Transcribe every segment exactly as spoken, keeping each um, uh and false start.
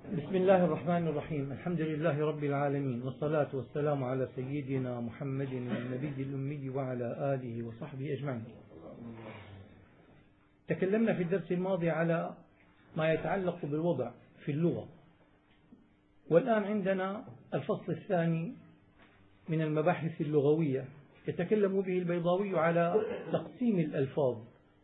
بسم الله الرحمن الرحيم. الحمد لله رب العالمين، والصلاة والسلام على سيدنا محمد النبي الأمي وعلى آله وصحبه أجمعين. تكلمنا في الدرس الماضي على ما يتعلق بالوضع في اللغة، والآن عندنا الفصل الثاني من المباحث اللغوية يتكلم به البيضاوي على تقسيم الألفاظ،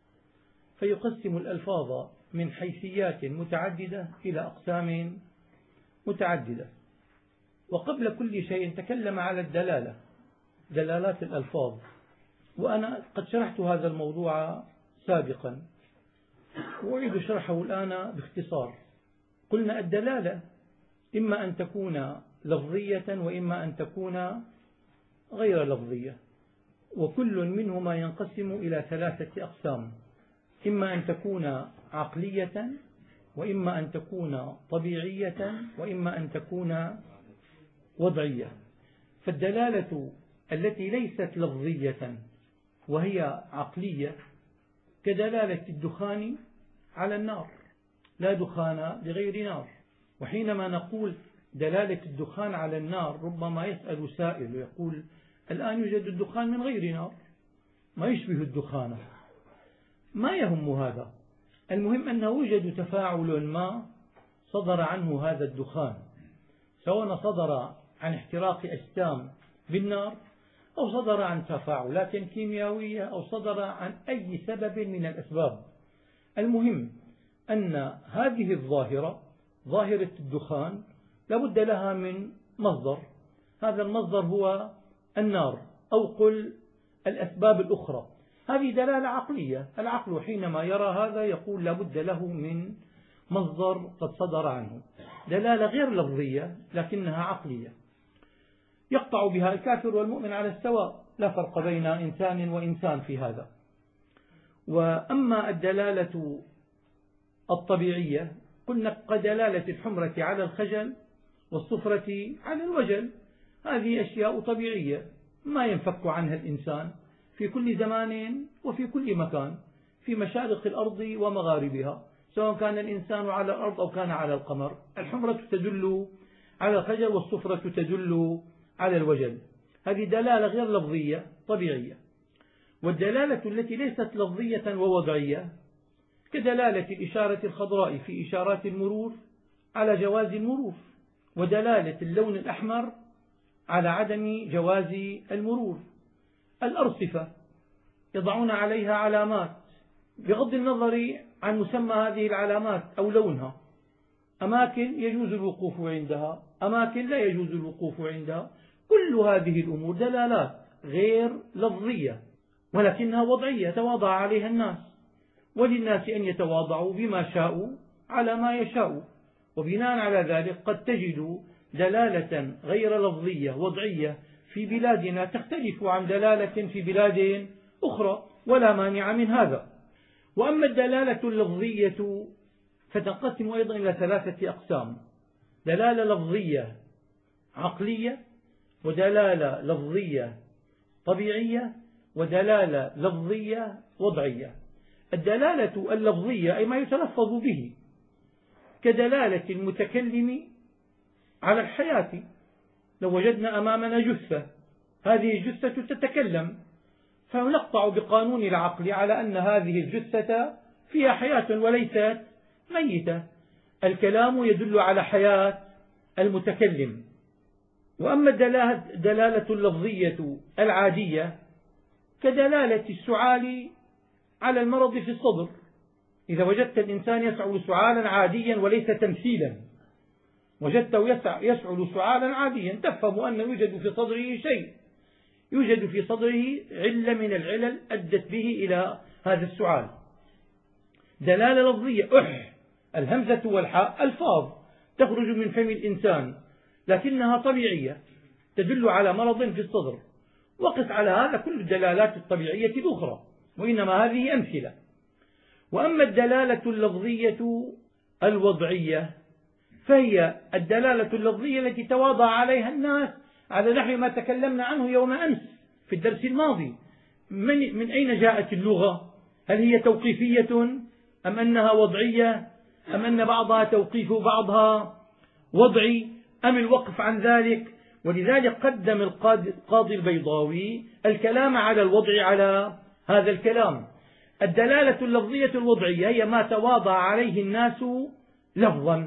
فيقسم الألفاظ من حيثيات متعددة إلى أقسام متعددة. وقبل كل شيء تكلم على الدلالة، دلالات الألفاظ، وأنا قد شرحت هذا الموضوع سابقا وأعيد شرحه الآن باختصار. قلنا الدلالة إما أن تكون لفظية وإما أن تكون غير لفظية، وكل منهما ينقسم إلى ثلاثة أقسام: إما أن تكون عقلية، وإما أن تكون طبيعية، وإما أن تكون وضعية. فالدلالة التي ليست لفظية وهي عقلية كدلالة الدخان على النار، لا دخان بغير نار. وحينما نقول دلالة الدخان على النار ربما يسأل سائل ويقول: الآن يوجد الدخان من غير نار، ما يشبه الدخان. ما يهم هذا، المهم أنه يوجد تفاعل ما صدر عنه هذا الدخان، سواء صدر عن احتراق أجسام بالنار أو صدر عن تفاعلات كيميائية أو صدر عن أي سبب من الأسباب. المهم أن هذه الظاهرة، ظاهرة الدخان، لابد لها من مصدر، هذا المصدر هو النار أو قل الأسباب الأخرى. هذه دلالة عقلية، العقل حينما يرى هذا يقول لابد له من مصدر قد صدر عنه. دلالة غير لفظية لكنها عقلية، يقطع بها الكافر والمؤمن على السواء، لا فرق بين إنسان وإنسان في هذا. وأما الدلالة الطبيعية قلنا كدلالة الحمرة على الخجل والصفرة على الوجل، هذه أشياء طبيعية ما ينفك عنها الإنسان في كل زمان وفي كل مكان، في مشارق الأرض ومغاربها، سواء كان الإنسان على الأرض أو كان على القمر. الحمرة تدل على الخجل والصفرة تدل على الوجل، هذه دلالة غير لفظية طبيعية. والدلالة التي ليست لفظية ووضعية كدلالة الإشارة الخضراء في إشارات المرور على جواز المرور، ودلالة اللون الأحمر على عدم جواز المرور. الأرصفة يضعون عليها علامات بغض النظر عن مسمى هذه العلامات أو لونها، أماكن يجوز الوقوف عندها، أماكن لا يجوز الوقوف عندها. كل هذه الأمور دلالات غير لفظية ولكنها وضعية تواضع عليها الناس، وللناس أن يتواضعوا بما شاءوا على ما يشاءوا. وبناء على ذلك قد تجد دلالة غير لفظية وضعية في بلادنا تختلف عن دلالة في بلاد أخرى، ولا مانع من هذا. وأما الدلالة اللفظية فتنقسم أيضا إلى ثلاثة أقسام: دلالة لفظية عقلية، ودلالة لفظية طبيعية، ودلالة لفظية وضعية. الدلالة اللفظية أي ما يتلفظ به كدلالة المتكلم على الحياة. لو وجدنا أمامنا جثة، هذه الجثة تتكلم، فنقطع بقانون العقل على أن هذه الجثة فيها حياة وليست ميتة، الكلام يدل على حياة المتكلم. وأما الدلالة اللفظية العادية كدلالة السعال على المرض في الصدر، إذا وجدت الإنسان يسعل سعالا عاديا وليس تمثيلا، وجدته يسعل سعالا عاديا، تفهم أنه يوجد في صدره شيء، يوجد في صدره علة من العلل أدت به إلى هذا السعال. دلالة لفظية أح، الهمزة والحاء ألفاظ تخرج من فم الإنسان لكنها طبيعية تدل على مرض في الصدر. وقس على هذا كل الدلالات الطبيعية الأخرى، وإنما هذه أمثلة. وأما الدلالة اللفظية الوضعية فهي الدلالة اللفظية التي تواضع عليها الناس على نحو ما تكلمنا عنه يوم أمس في الدرس الماضي. من, من أين جاءت اللغة؟ هل هي توقيفية أم أنها وضعية أم أن بعضها توقيف بعضها؟ وضعي أم الوقف عن ذلك؟ ولذلك قدم القاضي البيضاوي الكلام على الوضع على هذا الكلام. الدلالة اللفظية الوضعية هي ما تواضع عليه الناس لفظا،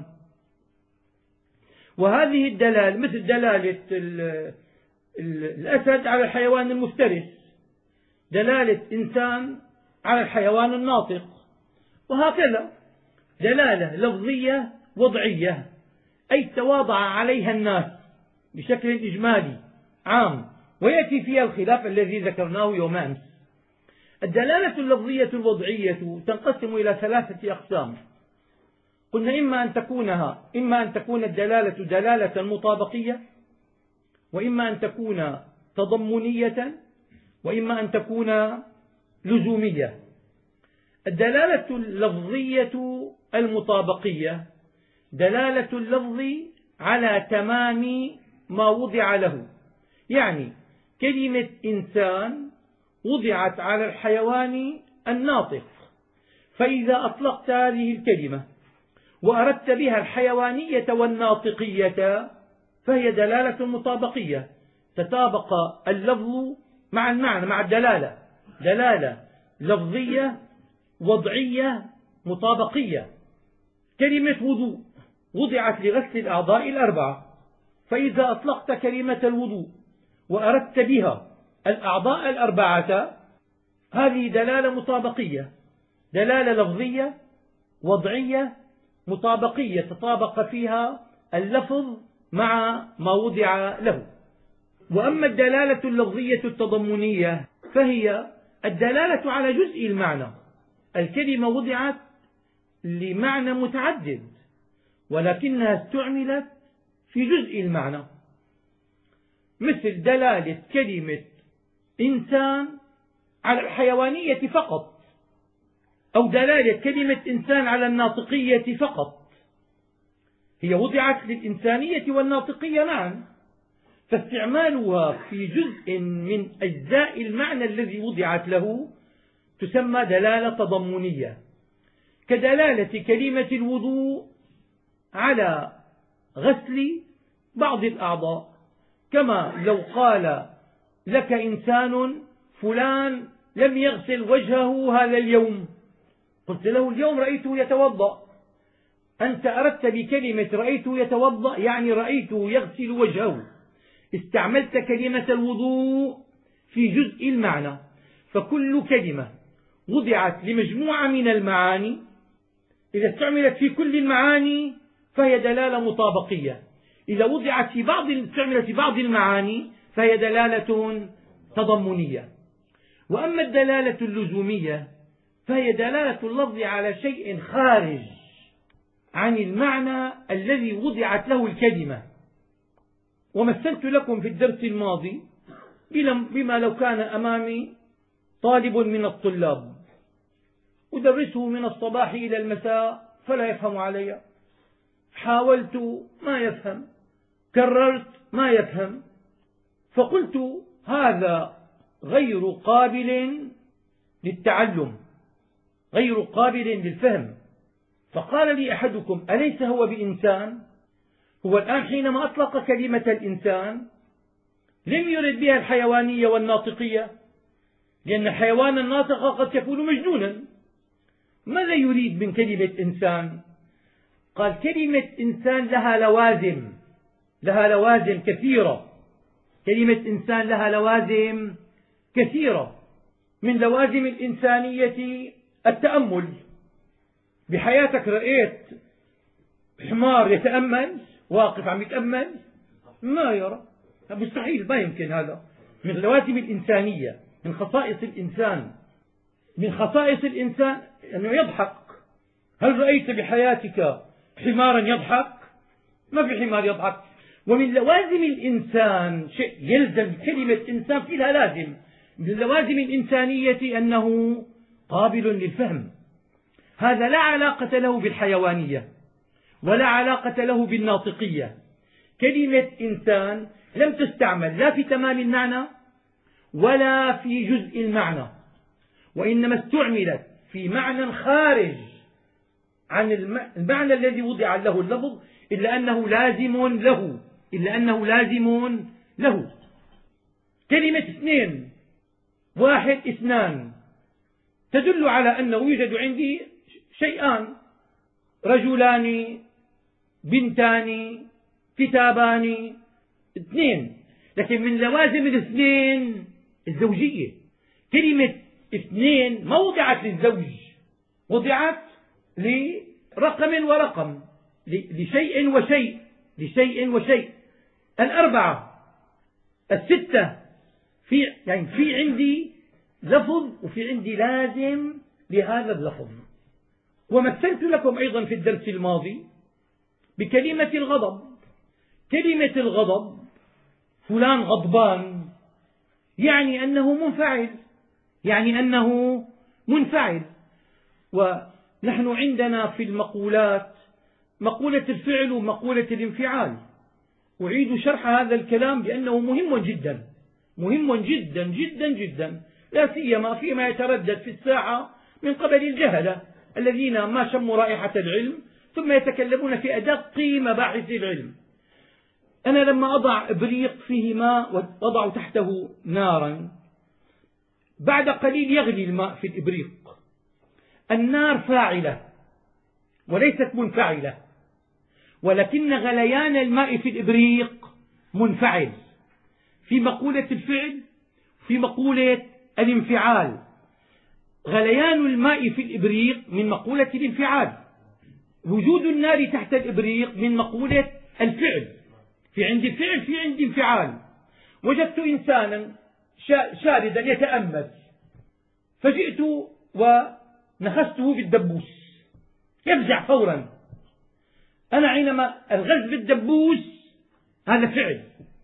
وهذه الدلالة مثل دلالة الأسد على الحيوان المفترس، دلالة إنسان على الحيوان الناطق، وهكذا دلالة لفظية وضعية، أي تواضع عليها الناس بشكل إجمالي عام، ويأتي فيها الخلاف الذي ذكرناه يوم أمس. الدلالة اللفظية الوضعية تنقسم إلى ثلاثة أقسام. قلنا إما أن تكونها إما أن تكون الدلالة دلالة مطابقية، وإما أن تكون تضمنية، وإما أن تكون لزومية. الدلالة اللفظية المطابقية دلالة اللفظ على تمام ما وضع له، يعني كلمة إنسان وضعت على الحيوان الناطق، فإذا أطلقت هذه الكلمة وأردت بها الحيوانية والناطقية فهي دلالة مطابقية، تطابق اللفظ مع المعنى مع الدلالة، دلالة لفظية وضعية مطابقية. كلمة وضوء وضعت لغسل الأعضاء الأربعة، فإذا أطلقت كلمة الوضوء وأردت بها الأعضاء الأربعة هذه دلالة مطابقية، دلالة لفظية وضعية مطابقية، تطابق فيها اللفظ مع ما وضع له. وأما الدلالة اللفظية التضمنية فهي الدلالة على جزء المعنى، الكلمة وضعت لمعنى متعدد ولكنها استعملت في جزء المعنى، مثل دلالة كلمة إنسان على الحيوانية فقط، أو دلالة كلمة إنسان على الناطقية فقط. هي وضعت للإنسانية والناطقية معا، فاستعمالها في جزء من أجزاء المعنى الذي وضعت له تسمى دلالة تضمنية، كدلالة كلمة الوضوء على غسل بعض الأعضاء، كما لو قال لك إنسان فلان لم يغسل وجهه هذا اليوم، قلت له اليوم رأيته يتوضأ، أنت أردت بكلمة رأيته يتوضأ يعني رأيته يغسل وجهه، استعملت كلمة الوضوء في جزء المعنى. فكل كلمة وضعت لمجموعة من المعاني إذا استعملت في كل المعاني فهي دلالة مطابقية، إذا وضعت في بعض استعملت في بعض المعاني فهي دلالة تضمنية. وأما الدلالة اللزومية فهي دلالة اللفظ على شيء خارج عن المعنى الذي وضعت له الكلمة. ومثلت لكم في الدرس الماضي بما لو كان أمامي طالب من الطلاب أدرسه من الصباح إلى المساء فلا يفهم علي، حاولت ما يفهم، كررت ما يفهم، فقلت هذا غير قابل للتعلم، غير قابل للفهم. فقال لي أحدكم أليس هو بإنسان؟ هو الآن حينما أطلق كلمة الإنسان لم يرد بها الحيوانية والناطقية، لأن الحيوان الناطق قد يكون مجنونا. ماذا يريد من كلمة إنسان؟ قال كلمة إنسان لها لوازم، لها لوازم كثيرة، كلمة إنسان لها لوازم كثيرة. من لوازم الإنسانية التأمل. بحياتك رأيت حمار يتأمل واقف عم يتأمل؟ ما يرى، مستحيل، ما يمكن. هذا من لوازم الإنسانية، من خصائص الإنسان. من خصائص الإنسان أنه يضحك. هل رأيت بحياتك حمارا يضحك؟ ما في حمار يضحك. ومن لوازم الإنسان شيء يلزم كلمة إنسان في لها لازم، من لوازم الإنسانية أنه قابل للفهم. هذا لا علاقة له بالحيوانية ولا علاقة له بالناطقية. كلمة إنسان لم تستعمل لا في تمام المعنى ولا في جزء المعنى، وإنما استعملت في معنى خارج عن المعنى الذي وضع له اللفظ إلا أنه لازم له إلا أنه لازم له. كلمة اثنين، واحد، اثنان تدل على أنه يوجد عندي شيئان، رجلان، بنتان، كتابان، اثنين. لكن من لوازم الاثنين الزوجية. كلمة اثنين ما وضعت للزوج، وضعت لرقم ورقم، لشيء وشيء، لشيء وشيء. الأربعة، الستة، في يعني في عندي لفظ وفي عندي لازم لهذا اللفظ. ومثلت لكم أيضا في الدرس الماضي بكلمة الغضب. كلمة الغضب، فلان غضبان، يعني أنه منفعل، يعني أنه منفعل. ونحن عندنا في المقولات مقولة الفعل ومقولة الانفعال. أعيد شرح هذا الكلام بأنه مهم جدا، مهم جدا جدا جدا، لا سيما فيما يتردد في الساحة من قبل الجهلة الذين ما شموا رائحة العلم ثم يتكلمون في أدق مباحث العلم. أنا لما أضع إبريق فيه ماء وأضع تحته نارا، بعد قليل يغلي الماء في الإبريق. النار فاعلة وليست منفعلة، ولكن غليان الماء في الإبريق منفعل. في مقولة الفعل، في مقولة الانفعال. غليان الماء في الإبريق من مقولة الانفعال، وجود النار تحت الإبريق من مقولة الفعل. في عندي فعل، في عندي انفعال. وجدت إنسانا شاردا يتأمل، فجئت ونخسته بالدبوس، يفزع فورا. أنا حينما الغز بالدبوس هذا فعل،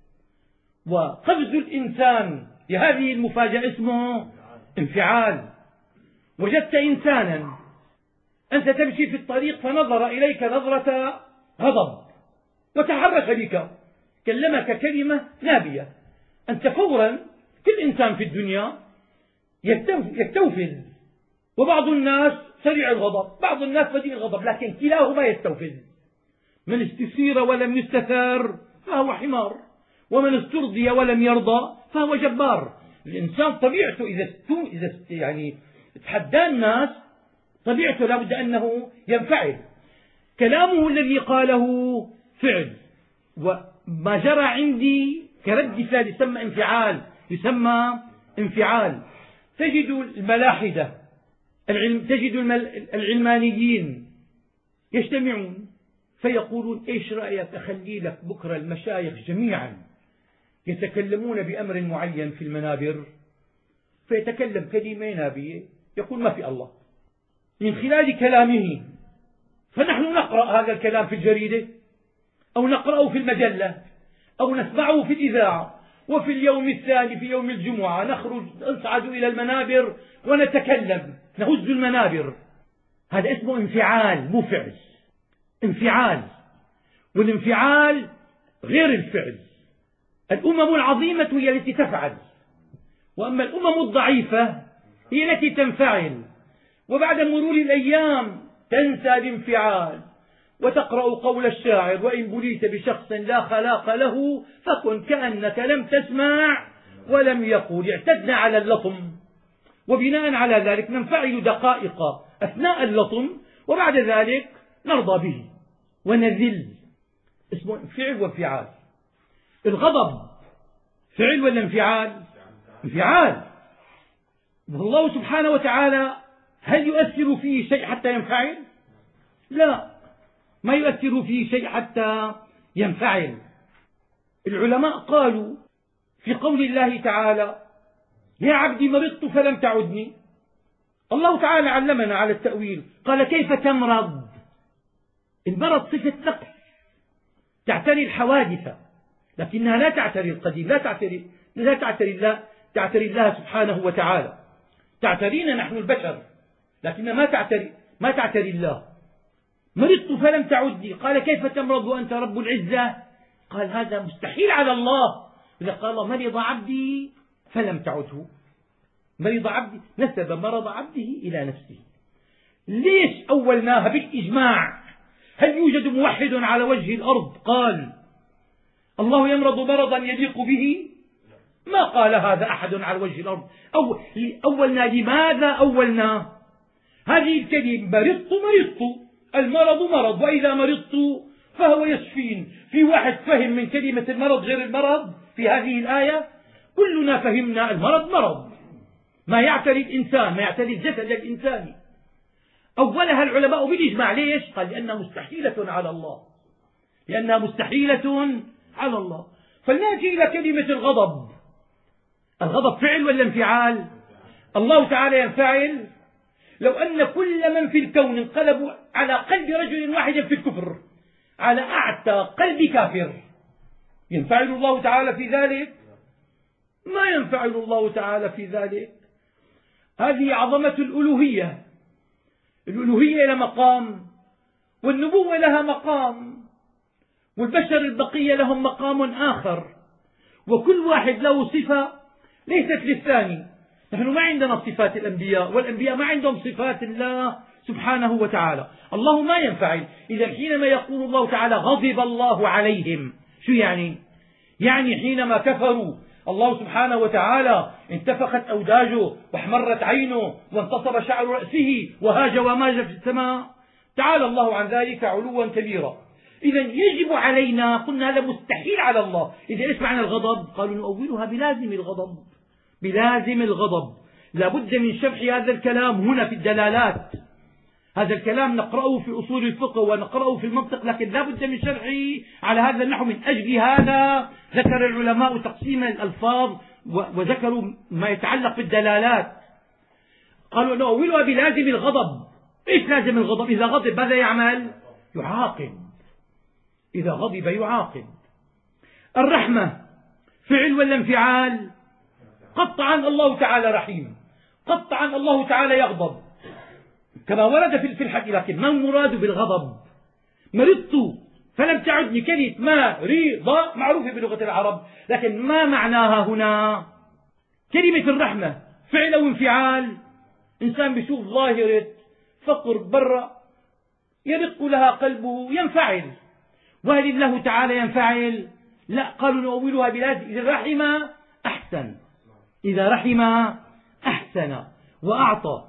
وقفز الإنسان لهذه المفاجأة اسمه انفعال. وجدت إنسانا أنت تمشي في الطريق فنظر إليك نظرة غضب وتحرك بك، كلمك كلمة نابية، أنت فورا، كل إنسان في الدنيا يستوفز، وبعض الناس سريع الغضب، بعض الناس بديء الغضب، لكن كلاهما يستوفز. من استثير ولم يستثار فهو حمار، ومن استرضي ولم يرضى فهو جبار. الإنسان طبيعته إذا إذا يعني تحدى الناس طبيعته لابد أنه ينفعل. كلامه الذي قاله فعل، وما جرى عندي كرد فعل يسمى انفعال، يسمى انفعال. تجد الملاحدة، العلم تجد العلمانيين يجتمعون فيقولون ايش رأيك اخلي لك بكرة المشايخ جميعا يتكلمون بأمر معين في المنابر، فيتكلم كلمة نابية يقول ما في الله من خلال كلامه، فنحن نقرأ هذا الكلام في الجريدة أو نقرأه في المجلة أو نسمعه في الإذاعة، وفي اليوم الثاني في يوم الجمعة نخرج نصعد إلى المنابر ونتكلم، نهز المنابر. هذا اسمه انفعال مو فعل، انفعال. والانفعال غير الفعل. الأمم العظيمة هي التي تفعل، وأما الأمم الضعيفة هي التي تنفعل، وبعد مرور الأيام تنسى الانفعال وتقرأ قول الشاعر: وإن بليت بشخص لا خلاق له فكن كأنك لم تسمع ولم يقل. اعتدنا على اللطم، وبناء على ذلك ننفعل دقائق أثناء اللطم، وبعد ذلك نرضى به ونذل. اسمه فعل وانفعال. الغضب فعل ولا انفعال؟ انفعال. والله سبحانه وتعالى هل يؤثر فيه شيء حتى ينفعل؟ لا، ما يؤثر فيه شيء حتى ينفعل. العلماء قالوا في قول الله تعالى: يا عبدي مرضت فلم تعدني. الله تعالى علمنا على التأويل، قال: كيف تمرض؟ المرض صفة نقص تعتري الحوادث، لكنها لا تعتري القديم، لا تعتري لا تعتري الله تعتري الله سبحانه وتعالى. تعترينا نحن البشر، لكن ما تعتري ما تعتري الله. مرضت فلم تعدني، قال: كيف تمرض وأنت رب العزة؟ قال: هذا مستحيل على الله. إذا قال: مرض عبدي فلم تعده، مرض عبدي، نسب مرض عبده إلى نفسه. ليش أولناها بالإجماع؟ هل يوجد موحد على وجه الأرض قال الله يمرض مرضا يليق به؟ ما قال هذا أحد على وجه الأرض. أو أولنا لماذا أولنا هذه الكلمة؟ مرضت مرضت، المرض مرض، وإذا مرضت فهو يشفين. في واحد فهم من كلمة المرض غير المرض في هذه الآية؟ كلنا فهمنا المرض مرض، ما يعتري الإنسان، ما يعتري الجسد الإنساني. أولها العلماء بالإجماع. ليش؟ قال لأنها مستحيلة على الله، لأنها مستحيلة على الله. فلنأتي إلى كلمة الغضب. الغضب فعل ولا انفعال؟ الله تعالى ينفعل. لو أن كل من في الكون انقلبوا على قلب رجل واحد في الكفر، على أعتى قلب كافر، ينفعل الله تعالى في ذلك؟ ما ينفعل الله تعالى في ذلك. هذه عظمة الألوهية. الألوهية لها مقام، والنبوة لها مقام، والبشر البقية لهم مقام آخر، وكل واحد له صفة ليست للثاني. نحن ما عندنا صفات الأنبياء، والأنبياء ما عندهم صفات الله سبحانه وتعالى. الله ما ينفعل. إذا حينما يقول الله تعالى غضب الله عليهم، شو يعني؟ يعني حينما كفروا الله سبحانه وتعالى انتفخت أوداجه واحمرت عينه وانتصب شعر رأسه وهاج وماج في السماء. تعالى الله عن ذلك علوا كبيرا. إذا يجب علينا، قلنا هذا مستحيل على الله. إذا إيش معنى الغضب؟ قالوا نؤولها بلازم الغضب، بلازم الغضب. لا بد من شرح هذا الكلام هنا في الدلالات. هذا الكلام نقرأه في أصول الفقه ونقرأه في المنطق، لكن لا بد من شرحه على هذا النحو. من أجل هذا ذكر العلماء تقسيم الألفاظ وذكروا ما يتعلق بالدلالات. قالوا نؤولها بلازم الغضب. إيش لازم الغضب؟ إذا غضب ماذا يعمل؟ يعاقب. إذا غضب يعاقب. الرحمة فعل ولا انفعال؟ قطعا الله تعالى رحيم، قطعا الله تعالى يغضب كما ورد في الحديث. لكن ما المراد بالغضب؟ مرضت فلم تعدني. كلمة ما رضا معروفة بلغة العرب، لكن ما معناها هنا؟ كلمة الرحمة فعل أو انفعال؟ إنسان بيشوف ظاهرة فقر برا يرق لها قلبه ينفعل. وهل الله تعالى ينفعل؟ لا. قالوا نؤولها بلازم. إذا رحم أحسن، إذا رحم أحسن وأعطى.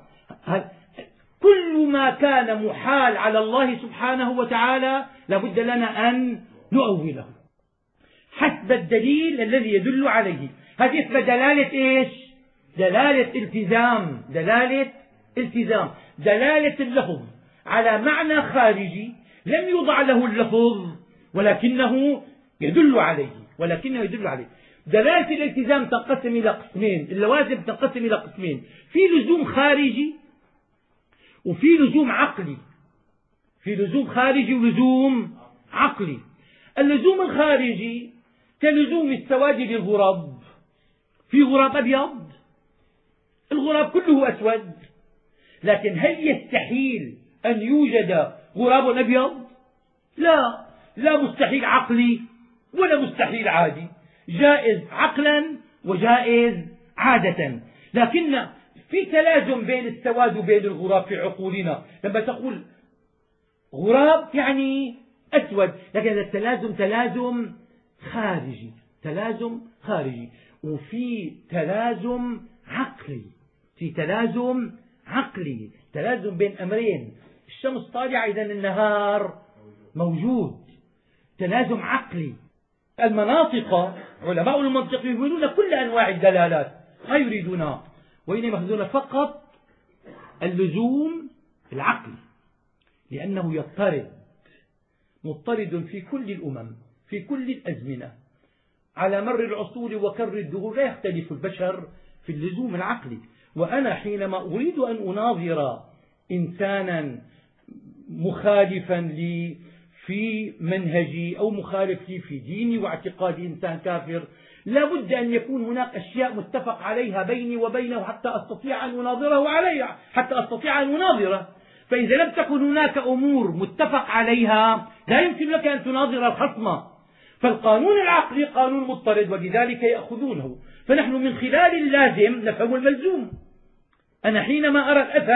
كل ما كان محال على الله سبحانه وتعالى لابد لنا أن نؤوله حسب الدليل الذي يدل عليه. هذه اسمها دلالة إيش؟ دلالة التزام. دلالة التزام، دلالة اللفظ على معنى خارجي لم يوضع له اللفظ ولكنه يدل عليه، ولكنه يدل عليه. دلالة الالتزام تنقسم إلى قسمين، اللوازم تنقسم إلى قسمين: في لزوم خارجي وفي لزوم عقلي. في لزوم خارجي ولزوم عقلي. اللزوم الخارجي كلزوم السواد للغراب. في غراب أبيض، الغراب كله أسود، لكن هل يستحيل أن يوجد غراب أبيض؟ لا، لا مستحيل عقلي ولا مستحيل عادي، جائز عقلا وجائز عادة. لكن في تلازم بين السواد وبين الغراب في عقولنا. لما تقول غراب يعني أسود، لكن التلازم تلازم خارجي، تلازم خارجي. وفي تلازم عقلي، في تلازم عقلي، تلازم بين أمرين: الشمس طالعة إذن النهار موجود، تلازم عقلي. المناطق، علماء المنطق يقولون كل أنواع الدلالات، ما يريدونها، وإنما يأخذون فقط اللزوم العقلي، لأنه يضطرد، مضطرد في كل الأمم في كل الأزمنة على مر العصور وكر الدهور. لا يختلف البشر في اللزوم العقلي. وأنا حينما أريد أن أناظر إنسانا مخالفا لي في منهجي أو مخالف لي في ديني واعتقادي، إنسان كافر، لا بد أن يكون هناك أشياء متفق عليها بيني وبينه حتى أستطيع أن أناظره عليها، حتى أستطيع أن أناظره. فإذا لم تكن هناك أمور متفق عليها لا يمكن لك أن تناظر الخصم. فالقانون العقلي قانون مضطرد، ولذلك يأخذونه. فنحن من خلال اللازم نفهم الملزوم. أنا حينما أرى الأثر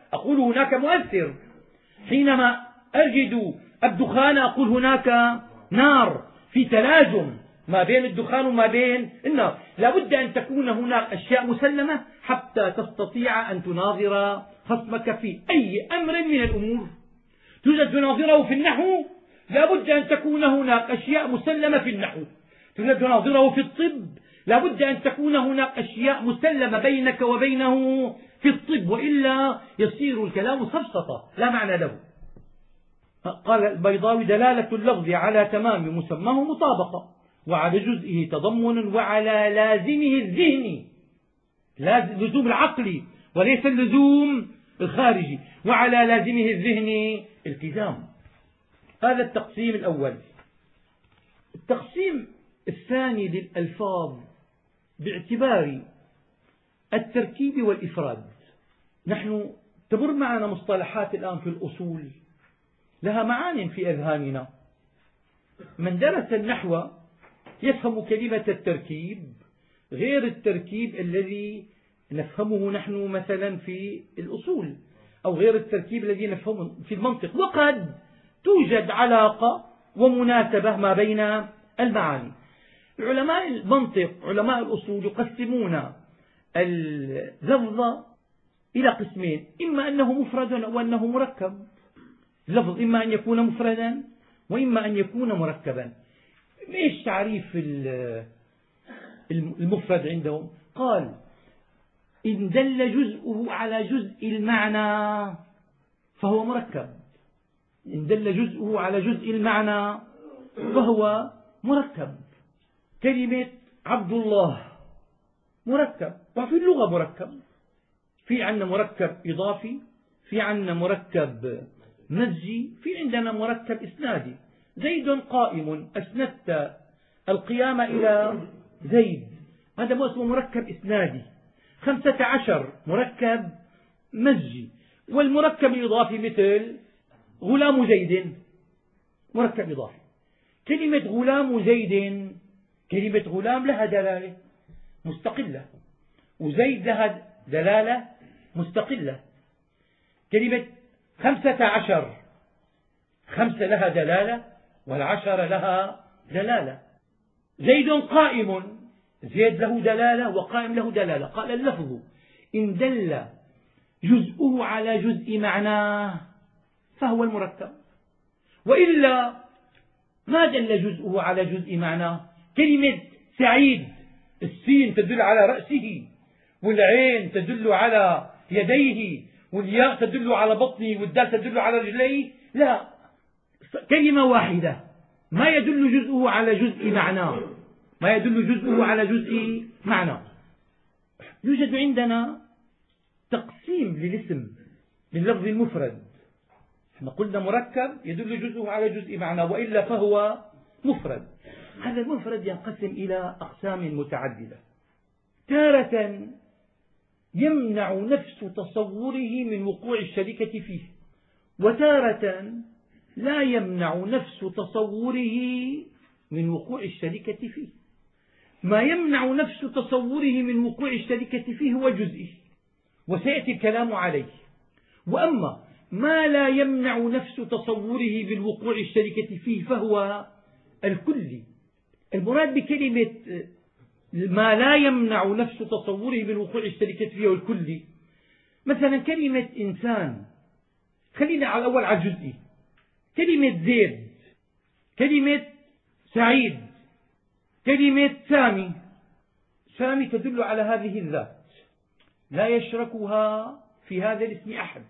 أقول هناك مؤثر. حينما أجد الدخان أقول هناك نار، في تلازم ما بين الدخان وما بين النار. لا بد أن تكون هناك أشياء مسلمة حتى تستطيع أن تناظر خصمك في أي أمر من الأمور. توجد تناظره في النحو، لا بد أن تكون هناك أشياء مسلمة في النحو. توجد تناظره في الطب، لا بد أن تكون هناك أشياء مسلمة بينك وبينه في الطب، وإلا يصير الكلام سفسطة لا معنى له. قال البيضاوي: دلالة اللفظ على تمام مسماه مطابقة، وعلى جزئه تضمن، وعلى لازمه الذهني، لزوم العقلي وليس اللزوم الخارجي، وعلى لازمه الذهني التزام. هذا التقسيم الأول. التقسيم الثاني للألفاظ باعتبار التركيب والإفراد. نحن تمر معنا مصطلحات الآن في الأصول لها معان في أذهاننا. من درس النحو يفهم كلمة التركيب غير التركيب الذي نفهمه نحن مثلا في الأصول، أو غير التركيب الذي نفهمه في المنطق، وقد توجد علاقة ومناسبة ما بين المعاني. علماء المنطق علماء الأصول يقسمون اللفظ إلى قسمين: إما أنه مفرد أو أنه مركب. اللفظ إما أن يكون مفردا وإما أن يكون مركبا. إيش تعريف المفرد عندهم؟ قال: إن دل جزءه على جزء المعنى فهو مركب. إن دل جزءه على جزء المعنى فهو مركب. كلمة عبد الله مركب، وفي اللغة مركب. في عندنا مركب إضافي، في عندنا مركب مزجي، في عندنا مركب إسنادي. زيد قائم، أسندت القيام إلى زيد، هذا اسمه مركب إسنادي. خمسة عشر مركب مزجي. والمركب الإضافي مثل غلام زيد مركب إضافي. كلمة غلام زيد، كلمة غلام لها دلالة مستقلة، وزيد لها دلالة مستقلة. كلمة خمسة عشر، خمسة لها دلالة والعشرة لها دلالة. زيد قائم، زيد له دلالة وقائم له دلالة. قال: اللفظ إن دل جزءه على جزء معناه فهو المركب، وإلا ما دل جزءه على جزء معناه. كلمة سعيد، السين تدل على رأسه، والعين تدل على يديه، والياء تدل على بطنه، والدال تدل على رجليه. لا، كلمة واحدة ما يدل جزءه على جزء معناه، ما يدل جزءه على جزء معناه. يوجد عندنا تقسيم للاسم لللفظ المفرد. احنا قلنا مركب يدل جزءه على جزء معناه، وإلا فهو مفرد. هذا المفرد ينقسم إلى أقسام متعددة. تارة يمنع نفس تصوره من وقوع الشركة فيه، وتارة لا يمنع نفس تصوره من وقوع الشركة فيه. ما يمنع نفس تصوره من وقوع الشركة فيه هو جزئي، وسيأتي الكلام عليه. وأما ما لا يمنع نفس تصوره من وقوع الشركة فيه فهو الكلي. المراد بكلمة ما لا يمنع نفس تصوره من وقوع الشركة فيه والكلي، مثلا كلمة إنسان، خلينا على الأول على الجزئي. كلمة زيد، كلمة سعيد، كلمة سامي. سامي تدل على هذه الذات، لا يشركها في هذا الاسم أحد.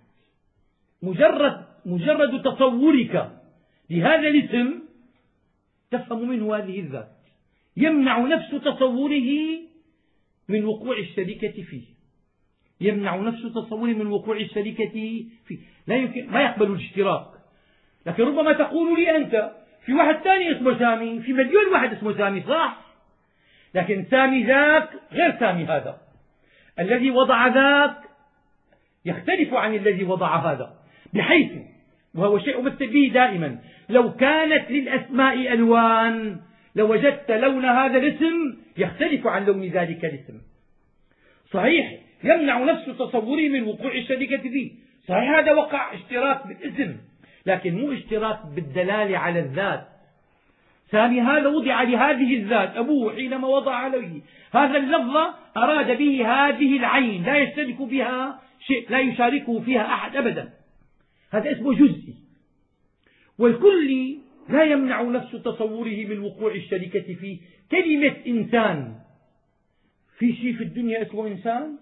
مجرد مجرد تصورك لهذا الاسم تفهم منه هذه الذات. يمنع نفس تصوره من وقوع الشركة فيه، يمنع نفس تصوره من وقوع الشركة فيه. لا يمكن، ما يقبل الاشتراك. لكن ربما تقول لي أنت في واحد ثاني اسمه سامي، في مليون واحد اسمه سامي، صح؟ لكن سامي ذاك غير سامي هذا. الذي وضع ذاك يختلف عن الذي وضع هذا، بحيث وهو شيء مثل به دائما، لو كانت للأسماء ألوان لوجدت لون هذا الاسم يختلف عن لون ذلك الاسم. صحيح يمنع نفس تصوره من وقوع الشركة فيه. صحيح هذا وقع اشتراك بالاسم، لكن مو اشتراك بالدلالة على الذات. ثاني هذا وضع لهذه الذات، أبوه حينما وضع عليه هذا اللفظ أراد به هذه العين، لا يشترك بها شيء، لا يشاركه فيها أحد أبدا، هذا اسمه جزئي. والكلي لا يمنع نفس تصوره من وقوع الشركة فيه. كلمة إنسان، في شيء في الدنيا اسمه إنسان؟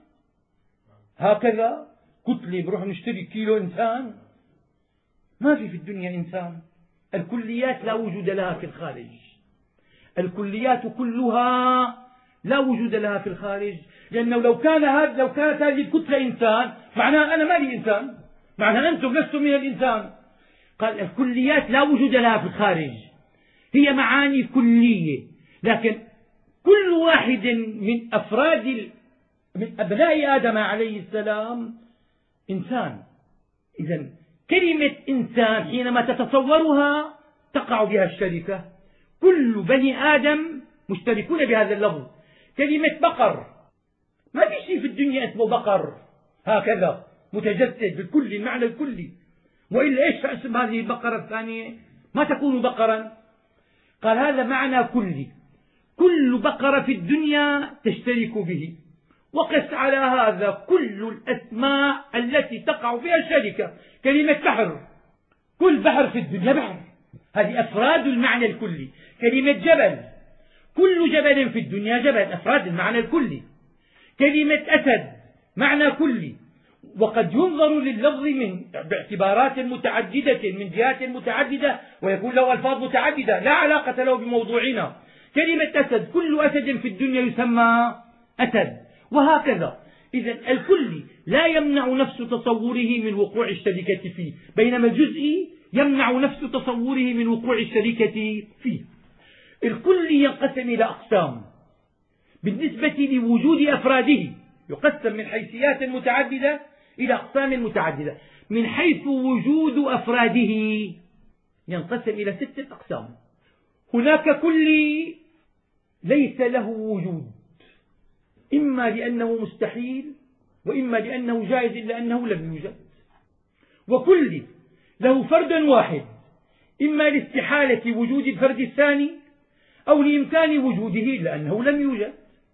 هكذا كتلة بروح نشتري كيلو إنسان؟ ما في في الدنيا إنسان. الكليات لا وجود لها في الخارج، الكليات كلها لا وجود لها في الخارج، لأنه لو كان هذا لو كانت هذه الكتلة إنسان معناها أنا مالي إنسان، معناها أنتم لستم من الإنسان. قال الكليات لا وجود لها في الخارج، هي معاني كلية، لكن كل واحد من أفراد من أبناء آدم عليه السلام إنسان. إذا كلمة إنسان حينما تتصورها تقع بها الشركة، كل بني آدم مشتركون بهذا اللفظ. كلمة بقر، ما في شيء في الدنيا اسمه بقر هكذا متجسد بالكل المعنى الكلي، وإلا إيش اسم هذه البقرة الثانية؟ ما تكون بقرا. قال هذا معنى كلي، كل بقرة في الدنيا تشترك به. وقس على هذا كل الأسماء التي تقع فيها الشركة. كلمة بحر، كل بحر في الدنيا بحر، هذه أفراد المعنى الكلي. كلمة جبل، كل جبل في الدنيا جبل، أفراد المعنى الكلي. كلمة أسد معنى كلي، وقد ينظر لللفظ من باعتبارات متعددة من جهات متعددة ويكون له ألفاظ متعددة لا علاقة له بموضوعنا. كلمة أسد، كل أسد في الدنيا يسمى أسد، وهكذا. إذا الكلي لا يمنع نفس تصوره من وقوع الشركة فيه، بينما الجزئي يمنع نفس تصوره من وقوع الشركة فيه. الكلي ينقسم إلى أقسام بالنسبة لوجود أفراده، يقسم من حيثيات متعددة إلى أقسام متعددة. من حيث وجود أفراده ينقسم إلى ستة أقسام. هناك كلي ليس له وجود، إما لأنه مستحيل وإما لأنه جائز إلا أنه لم يوجد. وكلي له فرد واحد، إما لاستحالة وجود الفرد الثاني أو لإمكان وجوده لأنه لم يوجد.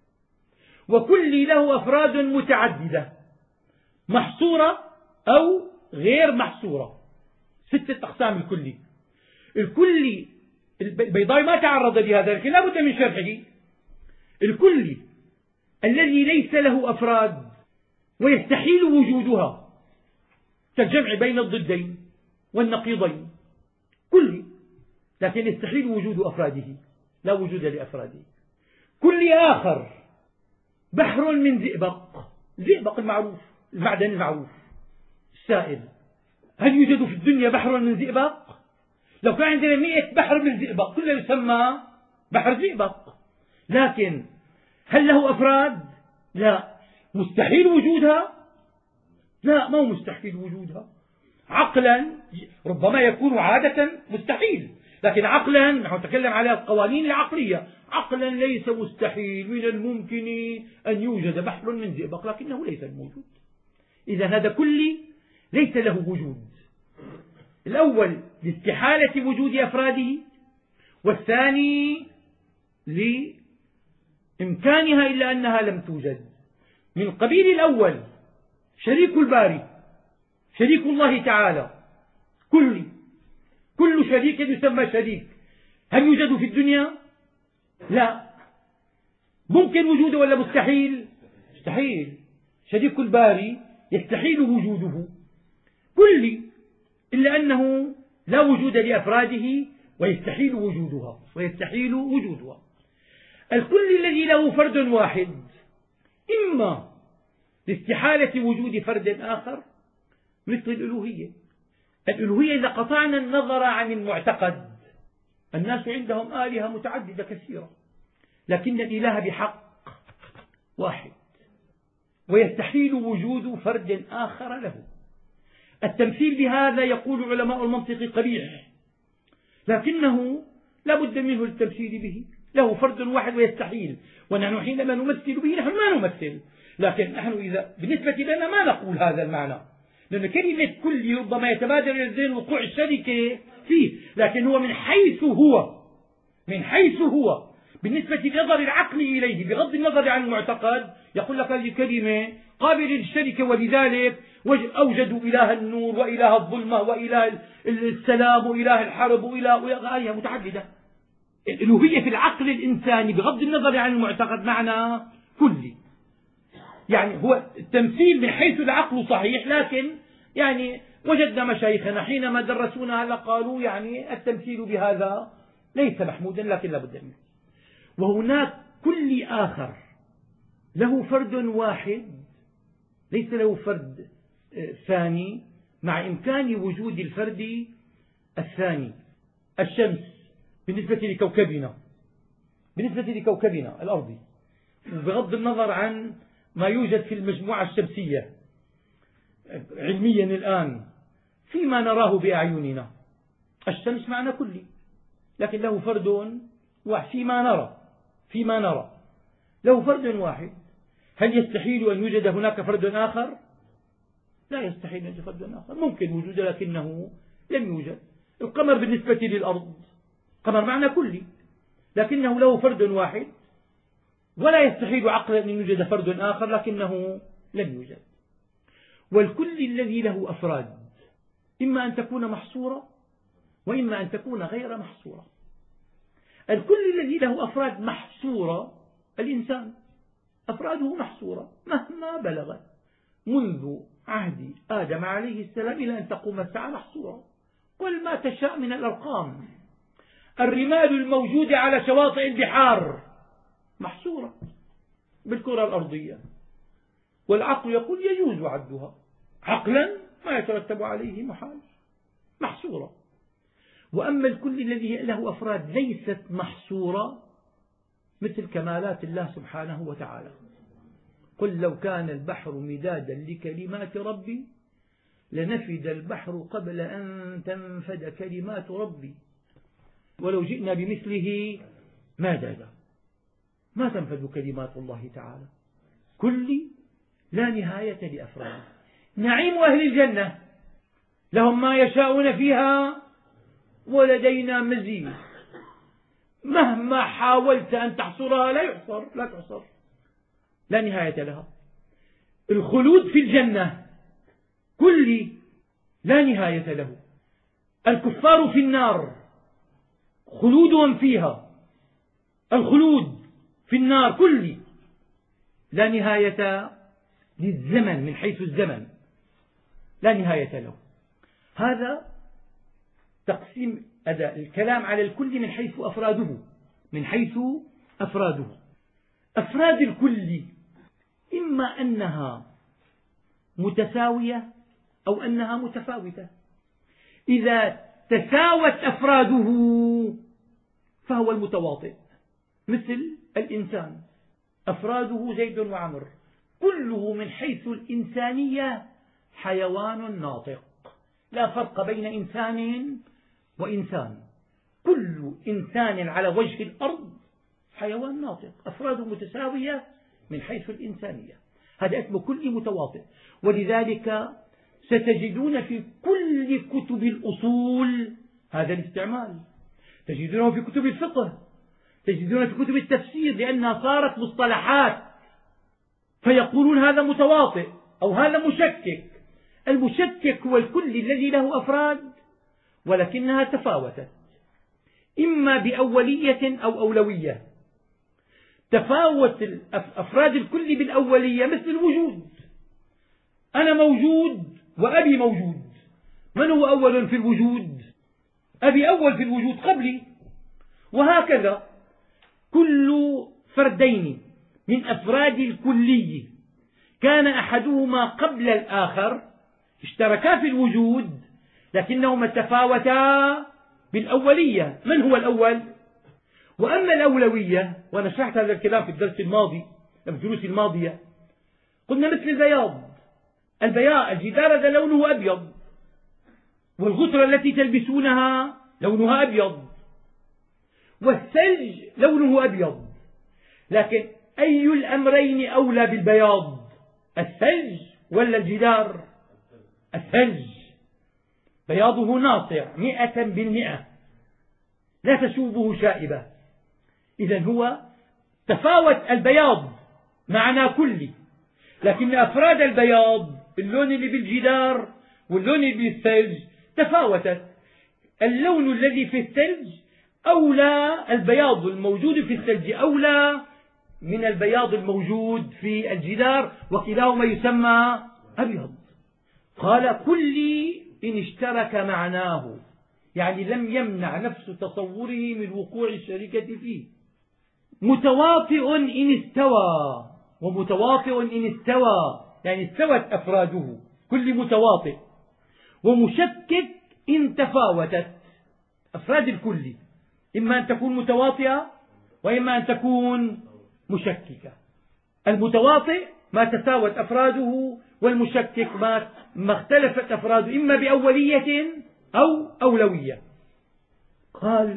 وكلي له أفراد متعددة محصورة أو غير محصورة، ستة أقسام الكلي. الكلي البيضاوي ما تعرض لهذا لكن لا بد من شرحه. الكلي الذي ليس له أفراد ويستحيل وجودها كالجمع بين الضدين والنقيضين، كلي لكن يستحيل وجود أفراده، لا وجود لأفراده. كلي آخر بحر من زئبق، زئبق المعروف، المعدن المعروف السائل. هل يوجد في الدنيا بحر من زئبق؟ لو كان عندنا مئة بحر من زئبق كله يسمى بحر زئبق، لكن هل له أفراد؟ لا. مستحيل وجودها؟ لا، ما هو مستحيل وجودها. عقلا ربما يكون عادة مستحيل، لكن عقلا نحن نتكلم على القوانين العقلية، عقلا ليس مستحيل، من الممكن أن يوجد بحر من زئبق لكنه ليس الموجود. إذا هذا كلي ليس له وجود. الأول لاستحالة وجود أفراده، والثاني لإمكانها إلا أنها لم توجد. من قبيل الأول شريك الباري، شريك الله تعالى، كلي، كل شريك يسمى شريك. هل يوجد في الدنيا؟ لا. ممكن وجوده ولا مستحيل؟ مستحيل. شريك الباري يستحيل وجوده، كلي إلا أنه لا وجود لأفراده ويستحيل وجودها ويستحيل وجودها. الكل الذي له فرد واحد، إما لاستحالة وجود فرد آخر مثل الألوهية. الألوهية إذا قطعنا النظر عن المعتقد، الناس عندهم آلهة متعددة كثيرة، لكن الإله بحق واحد ويستحيل وجود فرد آخر له. التمثيل بهذا يقول علماء المنطق قبيح، لكنه لا بد منه للتمثيل به. له فرد واحد ويستحيل، ونحن حينما نمثل به نحن ما نمثل، لكن نحن إذا بالنسبة لنا ما نقول هذا المعنى، لأن كلمة كلي ربما يتبادر إلى الذهن وقوع الشركة فيه، لكن هو من حيث هو من حيث هو بالنسبة لنظر العقل إليه بغض النظر عن المعتقد، يقول لك هذه الكلمة قابلة للشركة، ولذلك أوجدوا إله النور وإله الظلمة وإله السلام وإله الحرب وإله آية متعددة. الألوهية في العقل الإنساني بغض النظر عن المعتقد معنى كلي، يعني هو التمثيل من حيث العقل صحيح، لكن يعني وجدنا مشايخنا حينما درسونا هذا قالوا يعني التمثيل بهذا ليس محمودا لكن لا بد منه. وهناك كل آخر له فرد واحد ليس له فرد ثاني، مع إمكان وجود الفرد الثاني. الشمس بالنسبة لكوكبنا بالنسبة لكوكبنا الأرضي، بغض النظر عن ما يوجد في المجموعة الشمسية علميا الآن فيما نراه بأعيننا، الشمس معنى كلي لكن له فرد واحد فيما نرى فيما نرى له فرد واحد. هل يستحيل أن يوجد هناك فرد آخر؟ لا يستحيل أن يوجد فرد آخر، ممكن وجوده لكنه لم يوجد. القمر بالنسبة للأرض قمر معنى كلي لكنه له فرد واحد، ولا يستحيل عقلا أن يوجد فرد آخر لكنه لم يوجد. والكل الذي له أفراد إما أن تكون محصورة وإما أن تكون غير محصورة. الكل الذي له أفراد محصورة الإنسان، أفراده محصورة مهما بلغت منذ عهد آدم عليه السلام إلى أن تقوم الساعة محصورة، قل ما تشاء من الأرقام. الرمال الموجودة على شواطئ البحار محصورة بالكرة الأرضية، والعقل يقول يجوز عدها، عقلا ما يترتب عليه محال، محصورة. وأما الكل الذي له أفراد ليست محصورة مثل كمالات الله سبحانه وتعالى، قل لو كان البحر مدادا لكلمات ربي لنفد البحر قبل أن تنفد كلمات ربي ولو جئنا بمثله مددا. ما تنفد كلمات الله تعالى، كل لا نهاية لأفراده. نعيم أهل الجنة لهم ما يشاءون فيها ولدينا مزيد، مهما حاولت أن تحصرها لا يحصر لا تحصر لا نهاية لها. الخلود في الجنة كل لا نهاية له. الكفار في النار خلودهم فيها، الخلود في النار كل لا نهاية للزمن من حيث الزمن لا نهاية له. هذا تقسيم أداء الكلام على الكل من حيث أفراده من حيث أفراده. أفراد الكل إما أنها متساوية أو أنها متفاوتة. إذا تساوت أفراده فهو المتواطئ، مثل الإنسان أفراده زيد وعمر، كله من حيث الإنسانية حيوان ناطق، لا فرق بين إنسان وإنسان، كل إنسان على وجه الأرض حيوان ناطق، أفراده متساوية من حيث الإنسانية. هذا اسمه كل متواطئ. ولذلك ستجدون في كل كتب الأصول هذا الاستعمال، تجدونه في كتب الفقه، تجدونه في كتب التفسير، لأنها صارت مصطلحات، فيقولون هذا متواطئ أو هذا مشكك. المشكك هو الكل الذي له أفراد ولكنها تفاوتت، إما بأولية أو أولوية. تفاوت أفراد الكل بالأولية مثل الوجود، أنا موجود وأبي موجود، من هو أول في الوجود؟ أبي أول في الوجود قبلي. وهكذا كل فردين من أفراد الكلي كان أحدهما قبل الآخر اشتركا في الوجود لكنهما تفاوتا بالأولية. من هو الأول؟ وأما الأولوية، وأنا شرحت هذا الكلام في الدرس الماضي في الدروس الماضية، قلنا مثل البياض. البياض الجدار هذا لونه أبيض، والغترة التي تلبسونها لونها أبيض، والثلج لونه أبيض، لكن أي الأمرين أولى بالبياض، الثلج ولا الجدار؟ الثلج بياضه ناصع مئة بالمئة لا تشوبه شائبة. إذن هو تفاوت البياض معنى كلي، لكن أفراد البياض اللون اللي بالجدار واللون اللي بالثلج تفاوتت. اللون الذي في الثلج أولى، البياض الموجود في الثلج أولى من البياض الموجود في الجدار، وكلاهما يسمى أبيض. قال كلي إن اشترك معناه، يعني لم يمنع نفس تصوره من وقوع الشركة فيه. متواطئ إن استوى، ومتواطئ إن استوى يعني استوت أفراده كل متواطئ، ومشكك إن تفاوتت. أفراد الكل إما أن تكون متواطئة وإما أن تكون مشككة. المتواطئ ما تساوت أفراده، والمشكك ما ما اختلفت أفراده إما بأولية أو أولوية. قال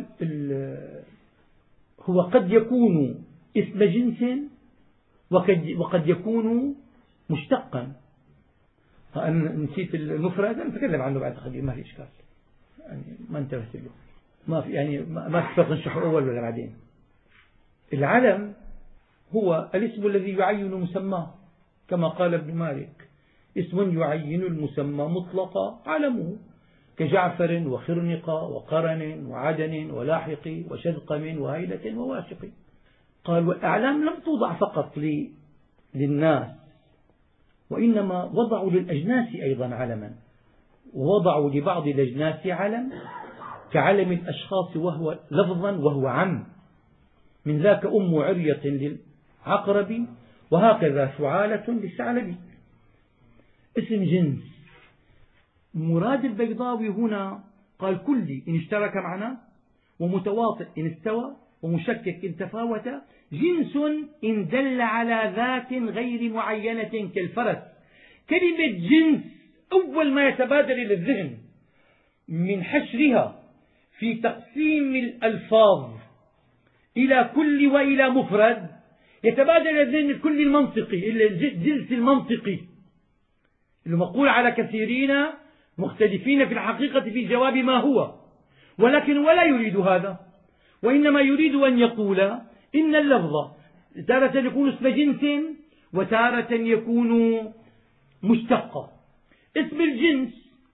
هو قد يكون اسم جنس وقد يكون مشتقا. أنا نسيت المفرد، أنا أتكلم عنه بعد قليل، ما في إشكال، يعني ما انتبهت له، ما في يعني ما في فرق نشرحه أول ولا بعدين. العلم هو الاسم الذي يعين مسماه، كما قال ابن مالك: اسم يعين المسمى مطلقا علمه، كجعفر وخرنق وقرن وعدن ولاحق وشذقم وهيلة وواشق. قال والأعلام لم توضع فقط للناس، وإنما وضعوا للأجناس أيضا علما، ووضعوا لبعض الأجناس علم كعلم الأشخاص وهو لفظا وهو عم، من ذاك أم عرية للعقرب، وهكذا فعالة للثعلب. اسم جنس. مراد البيضاوي هنا قال كلي إن اشترك معناه، ومتواطئ إن استوى، ومشكك إن تفاوت، جنس إن دل على ذات غير معينة كالفرس. كلمة جنس أول ما يتبادر إلى الذهن من حشرها في تقسيم الألفاظ إلى كل وإلى مفرد، يتبادر إلى الذهن الكل المنطقي، الجنس المنطقي المقول على كثيرين مختلفين في الحقيقة في جواب ما هو، ولكن ولا يريد هذا، وإنما يريد أن يقول إن اللفظ تارة يكون اسم جنس وتارة يكون مشتقا. اسم الجنس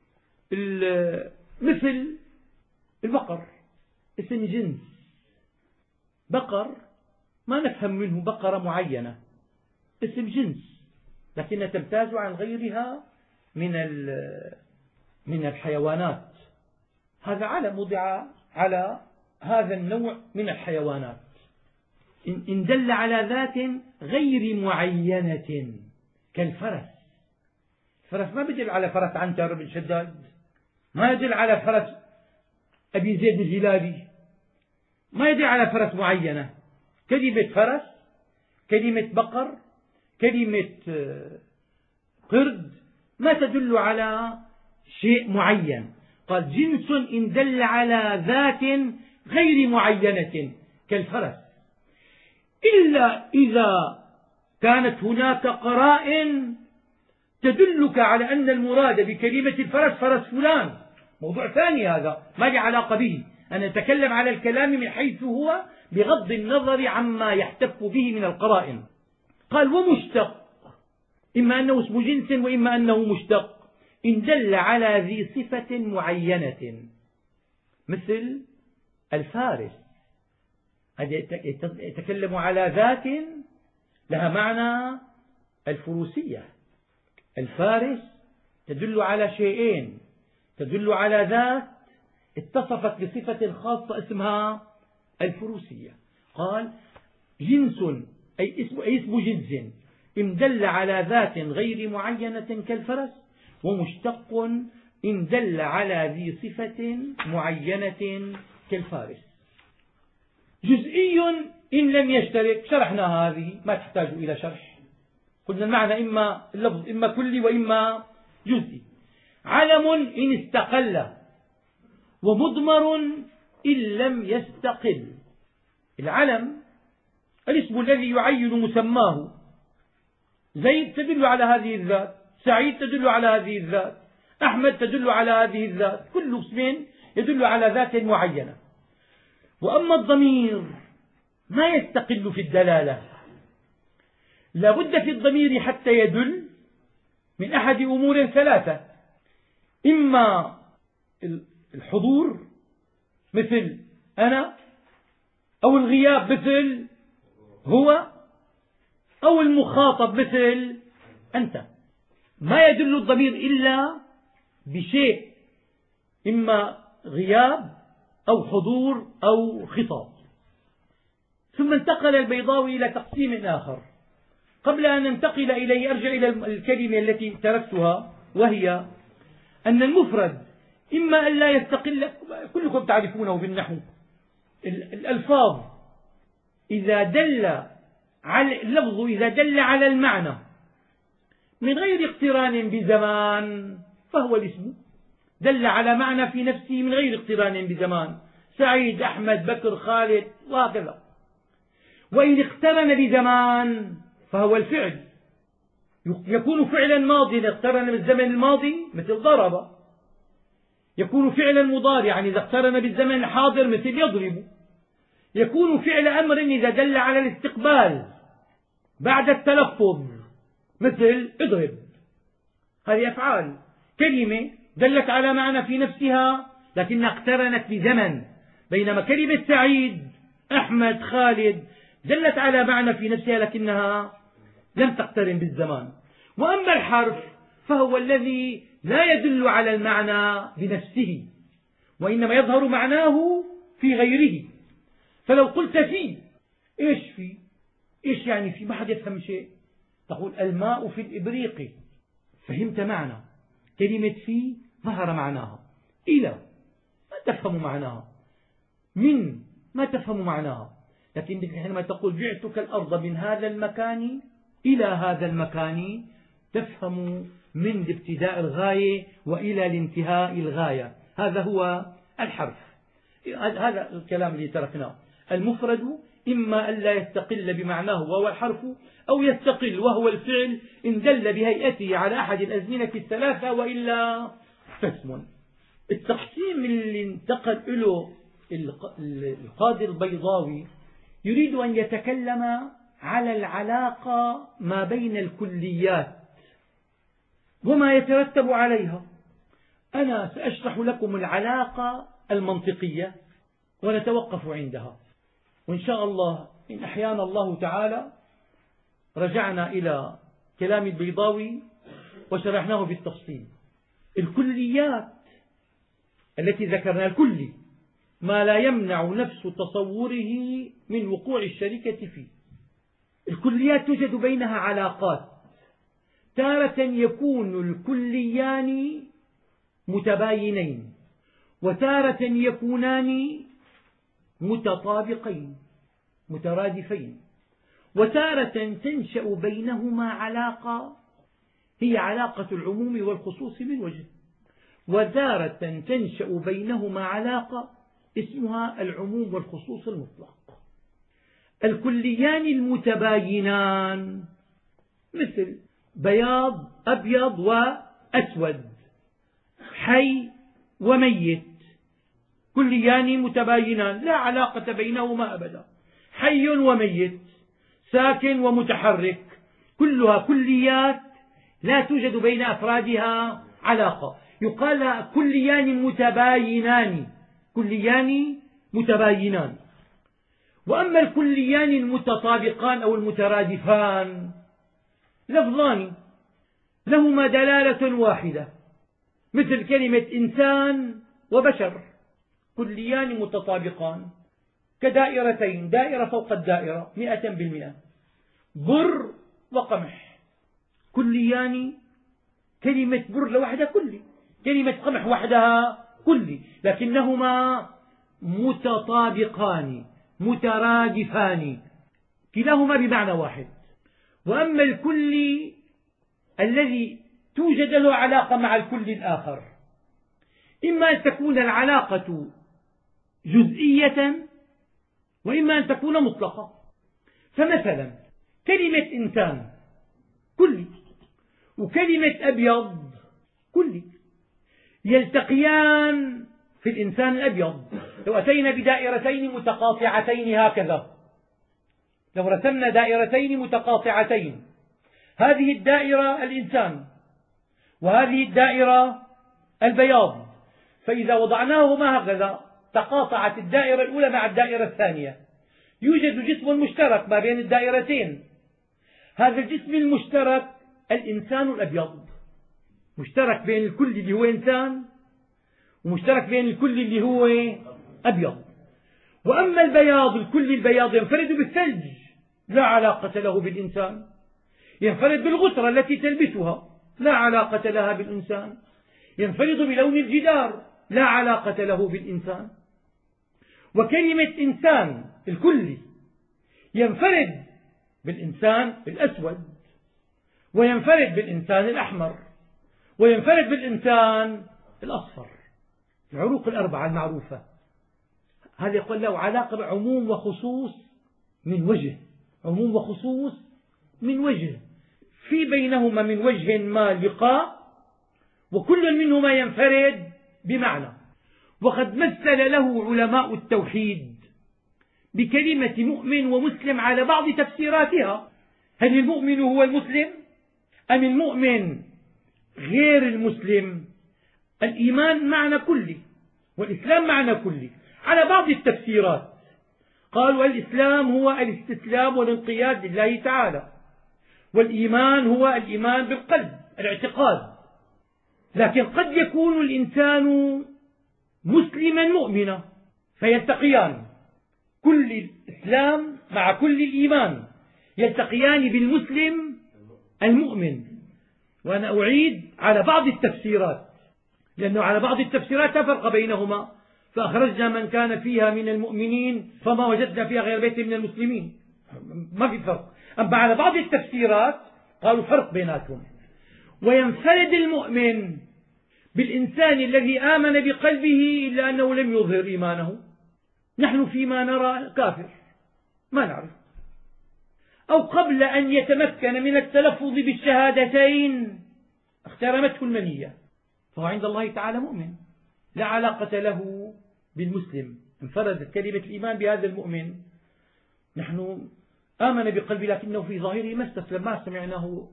مثل البقر، اسم جنس بقر ما نفهم منه بقرة معينة، اسم جنس، لكنها تمتاز عن غيرها من من الحيوانات. هذا علم وضع على هذا النوع من الحيوانات. إن دل على ذات غير معينة كالفرس. الفرس ما يدل على فرس عنتر بن شداد، ما يدل على فرس أبي زيد الهلالي، ما يدل على فرس معينة. كلمة فرس، كلمة بقر، كلمة قرد ما تدل على شيء معين. قال جنس إن دل على ذات غير معينة كالفرس، إلا إذا كانت هناك قرائن تدلك على أن المراد بكلمة الفرس فرس فلان، موضوع ثاني هذا ما له علاقة به. أنا أتكلم على الكلام من حيث هو بغض النظر عما يحتف به من القرائن. قال ومشتق، إما أنه اسم جنس وإما أنه مشتق، إن دل على ذي صفة معينة، مثل الفارس، يتكلم على ذات لها معنى الفروسية. الفارس تدل على شيئين، تدل على ذات اتصفت بصفة خاصة اسمها الفروسية. قال جنس أي اسم, أي اسم جنس إن دل على ذات غير معينة كالفرس، ومشتق إن دل على ذي صفة معينة كالفارس. جزئي إن لم يشترك، شرحنا هذه ما تحتاج إلى شرح، قلنا المعنى إما اللفظ إما كلي وإما جزئي. علم إن استقل، ومضمر إن لم يستقل. العلم الاسم الذي يعين مسماه، زيد تدل على هذه الذات، سعيد تدل على هذه الذات، أحمد تدل على هذه الذات، كل اسم يدل على ذات معينة. وأما الضمير ما يستقل في الدلالة، لا بد في الضمير حتى يدل من أحد أمور ثلاثة: إما الحضور مثل أنا، أو الغياب مثل هو، أو المخاطب مثل أنت. ما يدل الضمير إلا بشيء، إما غياب أو حضور أو خطاب. ثم انتقل البيضاوي إلى تقسيم آخر. قبل أن ننتقل إليه أرجع إلى الكلمة التي تركتها، وهي أن المفرد إما أن لا يستقل، كلكم تعرفونه بالنحو، الألفاظ إذا دل على اللفظ إذا دل على المعنى من غير اقتران بزمان فهو الاسم، دل على معنى في نفسه من غير اقتران بزمان، سعيد، أحمد، بكر، خالد، وهكذا. وإن اقترن بزمان فهو الفعل، يكون فعلا ماضيا اقترن بالزمن الماضي مثل ضرب، يكون فعلا مضارعا إذا اقترن بالزمن الحاضر مثل يضرب، يكون فعل أمر إذا دل على الاستقبال بعد التلفظ مثل اضرب. هذه أفعال، كلمة دلت على معنى في نفسها لكنها اقترنت بزمن، بينما كلمة سعيد، أحمد، خالد دلت على معنى في نفسها لكنها لم تقترن بالزمان. وأما الحرف فهو الذي لا يدل على المعنى بنفسه، وإنما يظهر معناه في غيره. فلو قلت في، إيش في؟ إيش يعني في؟ ما حد يفهم شيء. تقول الماء في الإبريق، فهمت معنى. كلمة في ظهر معناها. إلى ما تفهم معناها، من ما تفهم معناها. لكن حينما تقول بعتك الأرض من هذا المكان إلى هذا المكان، تفهم من ابتداء الغاية وإلى الانتهاء الغاية. هذا هو الحرف. هذا الكلام الذي تركناه. المفرد إما أن لا يستقل بمعناه وهو الحرف، أو يستقل وهو الفعل إن دل بهيئته على أحد الأزمنة الثلاثة، وإلا فاسم. التقسيم اللي انتقل له القاضي البيضاوي يريد أن يتكلم على العلاقة ما بين الكليات وما يترتب عليها. أنا سأشرح لكم العلاقة المنطقية ونتوقف عندها، وإن شاء الله إن أحيانا الله تعالى رجعنا إلى كلام البيضاوي وشرحناه بالتفصيل. الكليات التي ذكرنا، الكلي ما لا يمنع نفس تصوره من وقوع الشركة فيه. الكليات توجد بينها علاقات، تارة يكون الكليان متباينين، وتارة يكونان متطابقين مترادفين، وتارة تنشأ بينهما علاقة هي علاقة العموم والخصوص من وجه، وتارة تنشأ بينهما علاقة اسمها العموم والخصوص المطلق. الكليان المتباينان مثل بياض، أبيض وأسود، حي وميت، كليان متباينان لا علاقة بينهما أبدا. حي وميت، ساكن ومتحرك، كلها كليات لا توجد بين أفرادها علاقة، يقال كليان متباينان، كليان متباينان. وأما الكليان المتطابقان أو المترادفان لفظان لهما دلالة واحدة، مثل كلمة إنسان وبشر، كليان متطابقان كدائرتين، دائرة فوق الدائرة مئة بالمئة. بر وقمح، كليان، كلمة بر لوحدها كلي، كلمة قمح وحدها كلي، لكنهما متطابقان مترادفان، كلاهما بمعنى واحد. وأما الكلي الذي توجد له علاقة مع الكلي الآخر، إما أن تكون العلاقة جزئية وإما أن تكون مطلقة. فمثلا كلمة إنسان كلي، وكلمة أبيض كلي، يلتقيان في الإنسان الأبيض. لو أتينا بدائرتين متقاطعتين هكذا، لو رسمنا دائرتين متقاطعتين، هذه الدائرة الإنسان وهذه الدائرة البياض، فإذا وضعناهما هكذا تقاطعت الدائرة الأولى مع الدائرة الثانية، يوجد جسم مشترك ما بين الدائرتين. هذا الجسم المشترك الإنسان الأبيض، مشترك بين الكل اللي هو إنسان ومشترك بين الكل اللي هو أبيض. وأما البياض، الكل البياض ينفرد بالثلج، لا علاقة له بالإنسان، ينفرد بالغترة التي تلبسها، لا علاقة لها بالإنسان، ينفرد بلون الجدار، لا علاقة له بالإنسان. وكلمة إنسان الكلي ينفرد بالإنسان الأسود، وينفرد بالإنسان الأحمر، وينفرد بالإنسان الأصفر، العروق الأربعة المعروفة. هذا يقول له علاقة بعموم وخصوص من وجه، عموم وخصوص من وجه، في بينهما من وجه ما لقاء، وكل منهما ينفرد بمعنى. وقد مثل له علماء التوحيد بكلمة مؤمن ومسلم على بعض تفسيراتها. هل المؤمن هو المسلم أم المؤمن غير المسلم؟ الإيمان معنى كلي والإسلام معنى كلي. على بعض التفسيرات قالوا الإسلام هو الاستسلام والانقياد لله تعالى، والإيمان هو الإيمان بالقلب، الاعتقاد. لكن قد يكون الإنسان مسلما مؤمنا فيلتقيان، كل الإسلام مع كل الإيمان يلتقيان بالمسلم المؤمن. وأنا أعيد على بعض التفسيرات، لأنه على بعض التفسيرات لا فرق بينهما، فأخرجنا من كان فيها من المؤمنين فما وجدنا فيها غير بيت من المسلمين، ما في فرق. أما على بعض التفسيرات قالوا فرق بيناتهم. وينفرد المؤمن بالإنسان الذي آمن بقلبه إلا أنه لم يظهر إيمانه. نحن فيما نرى كافر ما نعرف، أو قبل أن يتمكن من التلفظ بالشهادتين اخترمته المنية، فهو عند الله تعالى مؤمن، لا علاقة له بالمسلم. انفردت كلمة الإيمان بهذا المؤمن. نحن آمن بقلبه لكنه في ظاهره ما استسلم، ما سمعناه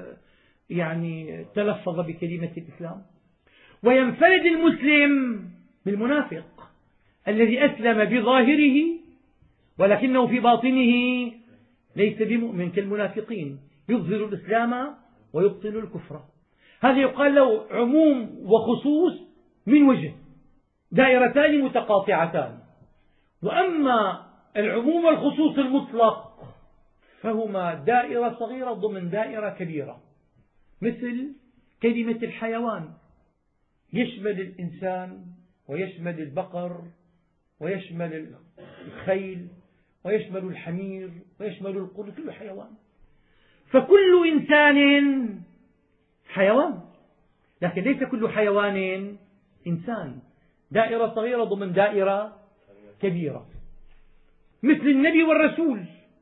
يعني تلفظ بكلمة الإسلام. وينفرد المسلم بالمنافق الذي أسلم بظاهره ولكنه في باطنه ليس بمؤمن، كالمنافقين يظهر الإسلام ويبطل الكفر. هذا يقال له عموم وخصوص من وجه، دائرتان متقاطعتان. وأما العموم والخصوص المطلق فهما دائرة صغيرة ضمن دائرة كبيرة، مثل كلمة الحيوان، يشمل الإنسان ويشمل البقر ويشمل الخيل ويشمل الحمير ويشمل القرد، كل حيوان. فكل إنسان حيوان، لكن ليس كل حيوان إنسان، دائرة صغيرة ضمن دائرة كبيرة. مثل النبي والرسول،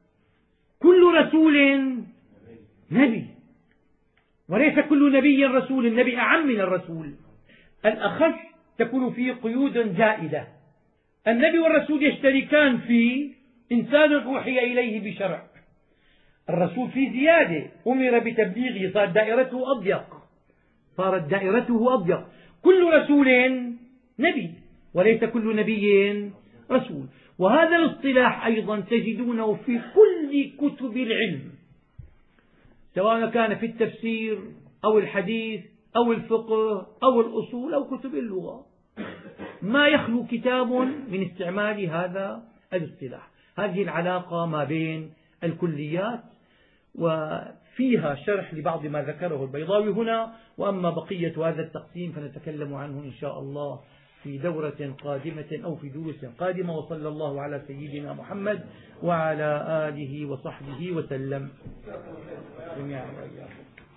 كل رسول نبي، وليس كل نبي رسول، النبي أعم من الرسول. الأخص تكون فيه قيود زائدة. النبي والرسول يشتركان في إنسان أوحي إليه بشرع، الرسول في زيادة، أمر بتبليغه، صارت دائرته أضيق، صارت دائرته أضيق. كل رسول نبي وليس كل نبي رسول. وهذا الاصطلاح أيضا تجدونه في كل كتب العلم، سواء كان في التفسير أو الحديث أو الفقه أو الأصول أو كتب اللغة، ما يخلو كتاب من استعمال هذا الاصطلاح. هذه العلاقة ما بين الكليات، وفيها شرح لبعض ما ذكره البيضاوي هنا. وأما بقية هذا التقسيم فنتكلم عنه إن شاء الله في دورة قادمة أو في دروس قادمة. وصلى الله على سيدنا محمد وعلى آله وصحبه وسلم.